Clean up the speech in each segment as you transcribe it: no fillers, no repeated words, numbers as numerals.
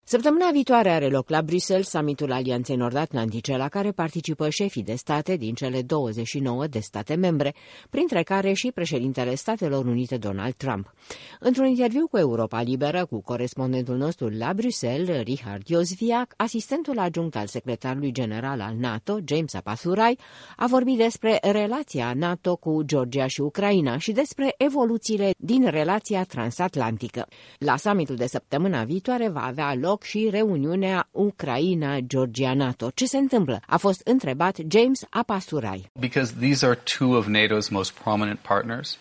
Săptămâna viitoare are loc la Bruxelles summitul Alianței Nord-Atlantice, la care participă șefii de state din cele 29 de state membre, printre care și președintele Statelor Unite Donald Trump. Într-un interviu cu Europa Liberă, cu corespondentul nostru la Bruxelles, Richard Jozwiak, asistentul adjunct al secretarului general al NATO, James Apathurai, a vorbit despre relația NATO cu Georgia și Ucraina și despre evoluțiile din relația transatlantică. La summitul de săptămâna viitoare va avea loc și reuniunea Ucraina-Georgia-NATO. Ce se întâmplă? A fost întrebat James Apathurai. Because these are two of NATO's most prominent partners.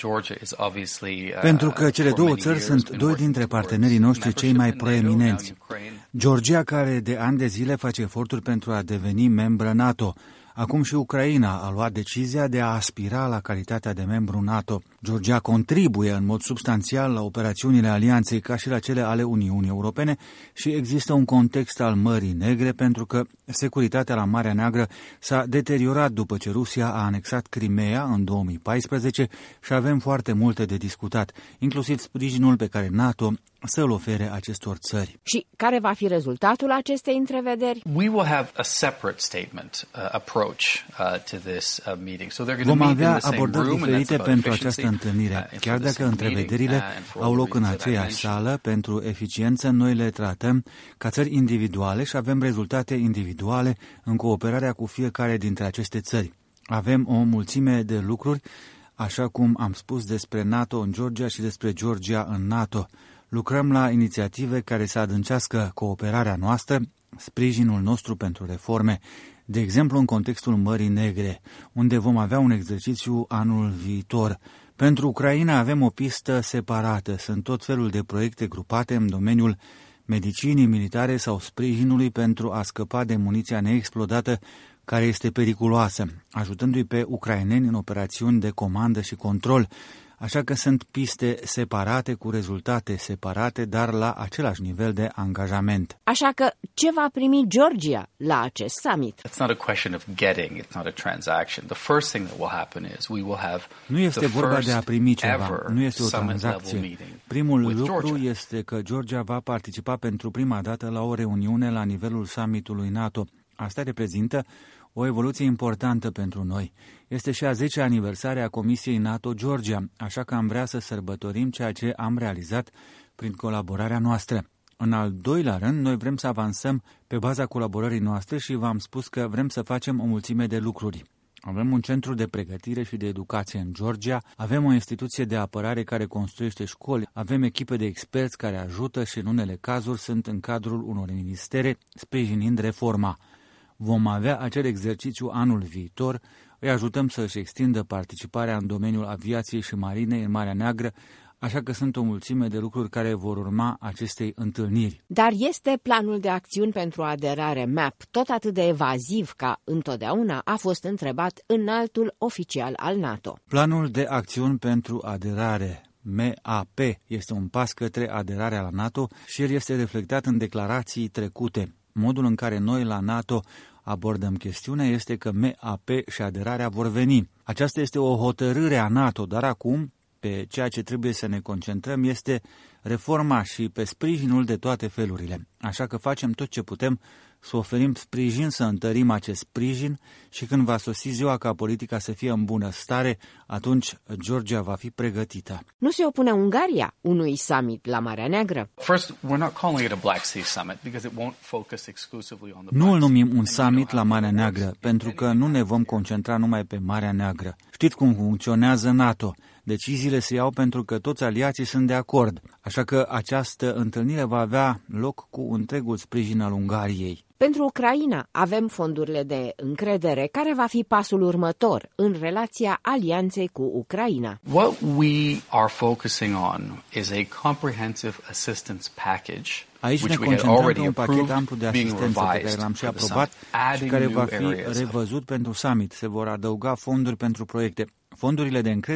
Pentru că cele două țări sunt doi dintre partenerii noștri cei mai proeminenți. Georgia, care de ani de zile face eforturi pentru a deveni membră NATO. Acum și Ucraina a luat decizia de a aspira la calitatea de membru NATO. Georgia contribuie în mod substanțial la operațiunile alianței ca și la cele ale Uniunii Europene și există un context al Mării Negre pentru că securitatea la Marea Neagră s-a deteriorat după ce Rusia a anexat Crimea în 2014 și avem foarte multe de discutat, inclusiv sprijinul pe care NATO să-l ofere acestor țări. Și care va fi rezultatul acestei întrevederi? We will have a separate statement approach to this meeting. So they're going to Vom meet in avea the same abordări room, and that's diferite about pentru efficiency. această întâlnire. Chiar dacă întrevederile au loc în aceeași sală, pentru eficiență noi le tratăm ca țări individuale și avem rezultate individuale în cooperarea cu fiecare dintre aceste țări. Avem o mulțime de lucruri, așa cum am spus despre NATO în Georgia și despre Georgia în NATO. Lucrăm la inițiative care să adâncească cooperarea noastră, sprijinul nostru pentru reforme, de exemplu în contextul Mării Negre, unde vom avea un exercițiu anul viitor. Pentru Ucraina avem o pistă separată, sunt tot felul de proiecte grupate în domeniul medicinii militare sau sprijinului pentru a scăpa de muniția neexplodată care este periculoasă, ajutându-i pe ucraineni în operațiuni de comandă și control. Așa că sunt piste separate cu rezultate separate, dar la același nivel de angajament. Așa că ce va primi Georgia la acest summit? It's not a question of getting, it's not a transaction. The first thing that will happen is we will have Nu este vorba de a primi ceva, nu este o tranzacție. Primul lucru este că Georgia va participa pentru prima dată la o reuniune la nivelul summitului NATO. Asta reprezintă o evoluție importantă pentru noi. Este și a 10-a aniversare a Comisiei NATO-Georgia, așa că am vrea să sărbătorim ceea ce am realizat prin colaborarea noastră. În al doilea rând, noi vrem să avansăm pe baza colaborării noastre și v-am spus că vrem să facem o mulțime de lucruri. Avem un centru de pregătire și de educație în Georgia, avem o instituție de apărare care construiește școli, avem echipe de experți care ajută și în unele cazuri sunt în cadrul unor ministere sprijinind reforma. Vom avea acel exercițiu anul viitor, îi ajutăm să-și extindă participarea în domeniul aviației și marinei în Marea Neagră, așa că sunt o mulțime de lucruri care vor urma acestei întâlniri. Dar este planul de acțiuni pentru aderare MAP tot atât de evaziv ca întotdeauna, a fost întrebat înaltul oficial al NATO. Planul de acțiuni pentru aderare MAP este un pas către aderarea la NATO și el este reflectat în declarații trecute. Modul în care noi la NATO abordăm chestiunea este că MAP și aderarea vor veni. Aceasta este o hotărâre a NATO, dar acum pe ceea ce trebuie să ne concentrăm este reforma și pe sprijinul de toate felurile. Așa că facem tot ce putem să oferim sprijin, să întărim acest sprijin și când va sosi ziua ca politica să fie în bună stare, atunci Georgia va fi pregătită. Nu se opune Ungaria unui summit la Marea Neagră? First, we're not calling it a Black Sea Summit because it won't focus exclusively on the Nu îl numim un summit la Marea Neagră, pentru că nu ne vom concentra numai pe Marea Neagră. Știți cum funcționează NATO. Deciziile se iau pentru că toți aliații sunt de acord, așa că această întâlnire va avea loc cu întregul sprijin al Ungariei. Pentru Ucraina avem fondurile de încredere. Care va fi pasul următor în relația alianței cu Ucraina? What we are focusing on is a comprehensive assistance package. Aici ne concentrăm pe un pachet amplu de asistență pe care l-am și aprobat și care va fi revăzut pentru summit. Se vor adăuga fonduri pentru proiecte. Fondurile de încredere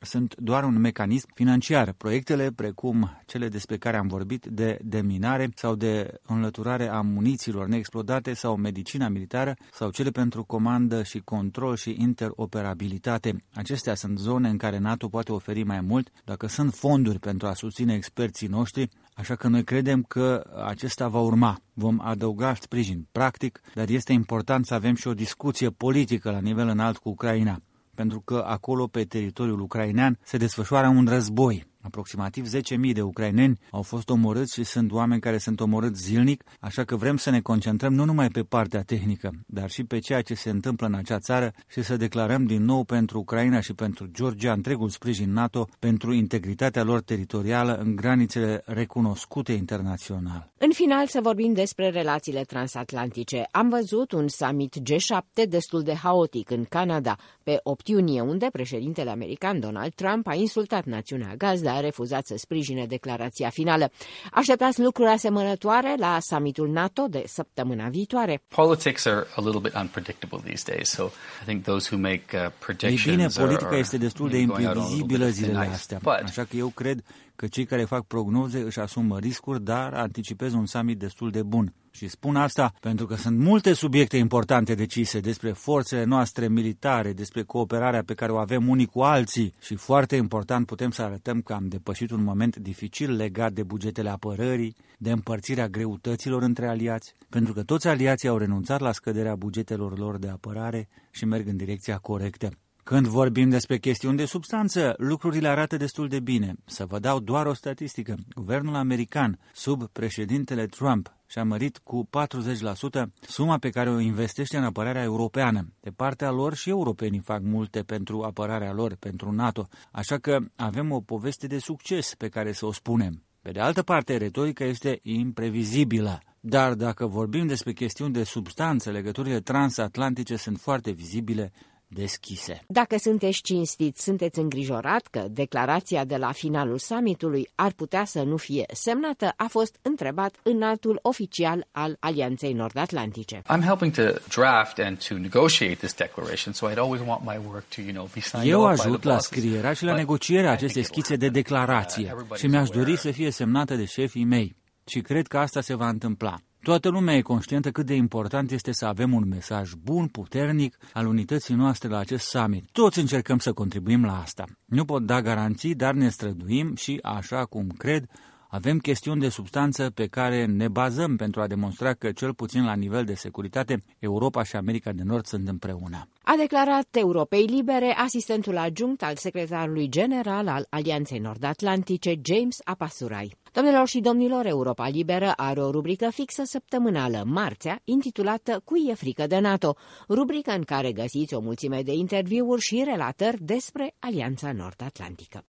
sunt doar un mecanism financiar. Proiectele precum cele despre care am vorbit de deminare sau de înlăturare a munițiilor neexplodate sau medicina militară sau cele pentru comandă și control și interoperabilitate. Acestea sunt zone în care NATO poate oferi mai mult dacă sunt fonduri pentru a susține experții noștri, așa că noi credem că acesta va urma. Vom adăuga sprijin practic, dar este important să avem și o discuție politică la nivel înalt cu Ucraina, pentru că acolo, pe teritoriul ucrainean, se desfășoară un război. Aproximativ 10.000 de ucraineni au fost omorâți și sunt oameni care sunt omorâți zilnic, așa că vrem să ne concentrăm nu numai pe partea tehnică, dar și pe ceea ce se întâmplă în acea țară și să declarăm din nou pentru Ucraina și pentru Georgia întregul sprijin NATO pentru integritatea lor teritorială în granițele recunoscute internațional. În final, să vorbim despre relațiile transatlantice. Am văzut un summit G7 destul de haotic în Canada pe 8 iunie, unde președintele american Donald Trump a insultat națiunea gazdă, a refuzat să sprijine declarația finală. Așteptați lucruri asemănătoare la summitul NATO de săptămâna viitoare? Politics are a little bit unpredictable these days, so I think those who make predictions. Ei bine, politica este destul de imprevizibilă zilele astea, așa că eu cred că cei care fac prognoze își asumă riscuri, dar anticipez un summit destul de bun. Și spun asta pentru că sunt multe subiecte importante decise despre forțele noastre militare, despre cooperarea pe care o avem unii cu alții și foarte important putem să arătăm că am depășit un moment dificil legat de bugetele apărării, de împărțirea greutăților între aliați, pentru că toți aliații au renunțat la scăderea bugetelor lor de apărare și merg în direcția corectă. Când vorbim despre chestiuni de substanță, lucrurile arată destul de bine. Să vă dau doar o statistică. Guvernul american, sub președintele Trump, și-a mărit cu 40% suma pe care o investește în apărarea europeană. De partea lor și europenii fac multe pentru apărarea lor, pentru NATO, așa că avem o poveste de succes pe care să o spunem. Pe de altă parte, retorica este imprevizibilă. Dar dacă vorbim despre chestiuni de substanță, legăturile transatlantice sunt foarte vizibile, deschise. Dacă sunteți cinstiți, sunteți îngrijorat că declarația de la finalul summitului ar putea să nu fie semnată, a fost întrebat înaltul oficial al Alianței Nord-Atlantice. I'm helping to draft and to negotiate this declaration, so I'd always want my work to, be signed Eu off by the ajut la bosses. scrierea și la negocierea acestei schițe de declarație și mi-aș dori să fie semnată de șefii mei și cred că asta se va întâmpla. Toată lumea e conștientă cât de important este să avem un mesaj bun, puternic, al unității noastre la acest summit. Toți încercăm să contribuim la asta. Nu pot da garanții, dar ne străduim și, așa cum cred, avem chestiuni de substanță pe care ne bazăm pentru a demonstra că, cel puțin la nivel de securitate, Europa și America de Nord sunt împreună. A declarat Europei Libere asistentul adjunct al secretarului general al Alianței Nord-Atlantice, James Apasurai. Doamnelor și domnilor, Europa Liberă are o rubrică fixă săptămânală, marțea, intitulată Cui e frică de NATO, rubrică în care găsiți o mulțime de interviuri și relatări despre Alianța Nord-Atlantică.